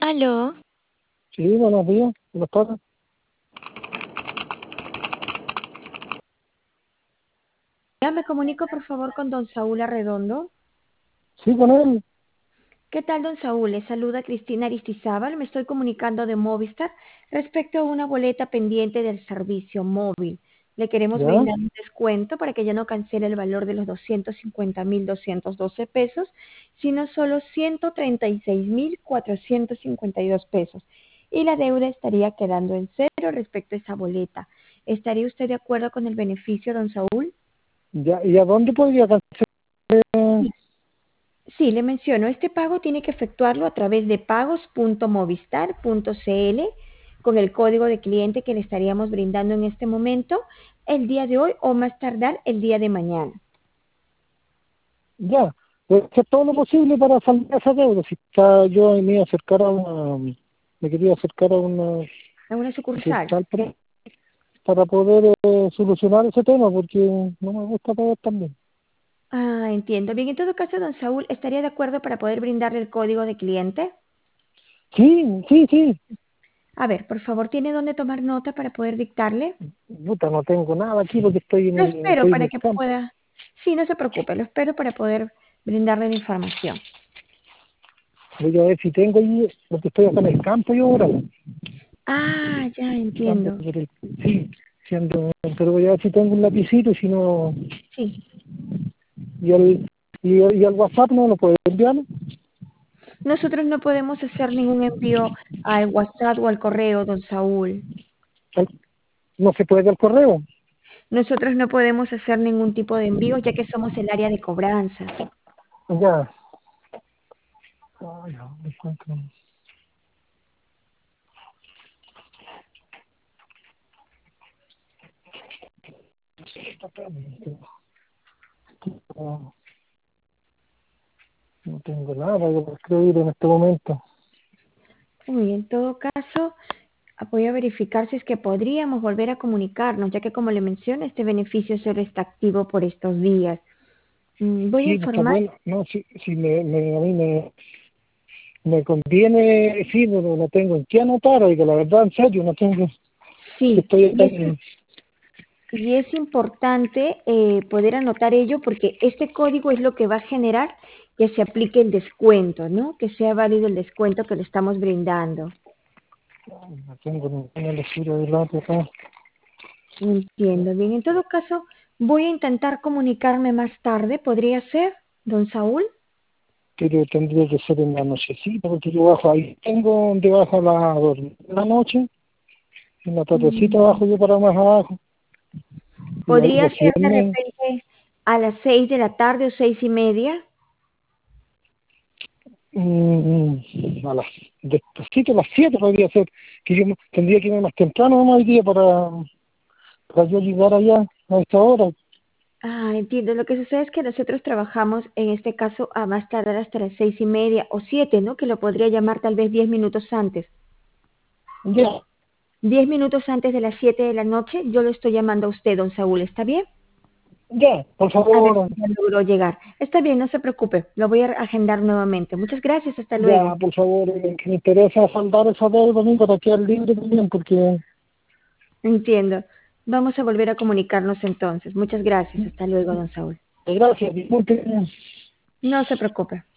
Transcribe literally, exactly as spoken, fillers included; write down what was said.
Aló. Sí, buenos días, buenas tardes. Ya me comunico por favor con don Saúl Arredondo. Sí, con él. ¿Qué tal, don Saúl? Le saluda Cristina Aristizábal. Me estoy comunicando de Movistar respecto a una boleta pendiente del servicio móvil. Le queremos Ya, brindar un descuento para que ya no cancele el valor de los doscientos cincuenta mil doscientos doce pesos, sino solo ciento treinta y seis mil cuatrocientos cincuenta y dos pesos. Y la deuda estaría quedando en cero respecto a esa boleta. ¿Estaría usted de acuerdo con el beneficio, don Saúl? ya. ¿Y a dónde podría cancelar? Sí, le menciono, este pago tiene que efectuarlo a través de pagos punto movistar punto c l con el código de cliente que le estaríamos brindando en este momento, el día de hoy o más tardar el día de mañana. Ya, pues hacer todo lo Sí, posible para salir de esa deuda. Si está, yo me iba a acercar a una, me quería acercar a una a una sucursal. sucursal para, para poder eh, solucionar ese tema, porque no me gusta pagar también. Ah, entiendo. Bien, en todo caso, don Saúl, ¿estaría de acuerdo para poder brindarle el código de cliente? Sí, sí, sí. A ver, por favor, ¿tiene dónde tomar nota para poder dictarle? Puta, no tengo nada aquí porque estoy en Lo el, espero estoy en para el que campo. pueda. Sí, no se preocupe, lo espero para poder brindarle la información. Voy a ver si tengo ahí, porque estoy acá en el campo yo ahora. Ah, ya Ando entiendo. por el- sí, sí ando, pero voy a ver si tengo un lapicito y si no, Sí. y al, y, y al WhatsApp no lo puedo enviar. Nosotros no podemos hacer ningún envío al WhatsApp o al correo, don Saúl. Al- No se puede al correo. Nosotros no podemos hacer ningún tipo de envío ya que somos el área de cobranzas. Ya. Ay, no me encuentro. No, no tengo nada que escribir en este momento. Uy, en todo caso, voy a verificar si es que podríamos volver a comunicarnos, ya que como le menciono, este beneficio solo está activo por estos días. Mm, Voy a Sí, pues está informar. bueno. No, si, si me, me, a mí me, me conviene, sí, pero no tengo en qué anotar, oiga, la verdad, en serio, no tengo, que Sí, estoy y acá es, en, y es importante eh, poder anotar ello porque este código es lo que va a generar que se aplique el descuento, ¿no? Que sea válido el descuento que le estamos brindando. no tengo ninguna lectura de lado acá. Entiendo. Bien, en todo caso, voy a intentar comunicarme más tarde. ¿Podría ser, don Saúl? Pero tendría que ser en la nochecita, porque yo bajo ahí, tengo donde bajo la, dormir en la noche, en la tardecita Mm, bajo yo para más abajo, y ahí ¿Podría recién ser de me, repente a las seis de la tarde o seis y media? mm, a las, despacito a las siete podría ser, que yo me- tendría que irme más temprano más hoy día para, para yo llegar allá a esta hora. Ah, entiendo. Lo que sucede es que nosotros trabajamos en este caso a más tardar hasta las seis y media o siete, ¿no? Que lo podría llamar tal vez diez minutos antes. Ya, Diez minutos antes de las siete de la noche, yo lo estoy llamando a usted, don Saúl. ¿Está bien? ya, por A ver favor, si ya logró llegar. Está bien, no se preocupe. Lo voy a agendar nuevamente. Muchas gracias. Hasta ya, luego. por favor, eh, que me interesa saldar esa deuda también para quedar libre también, porque, Entiendo. Vamos a volver a comunicarnos entonces. Muchas gracias. Hasta luego, don Saúl. eh, gracias, disculpe. No se preocupe.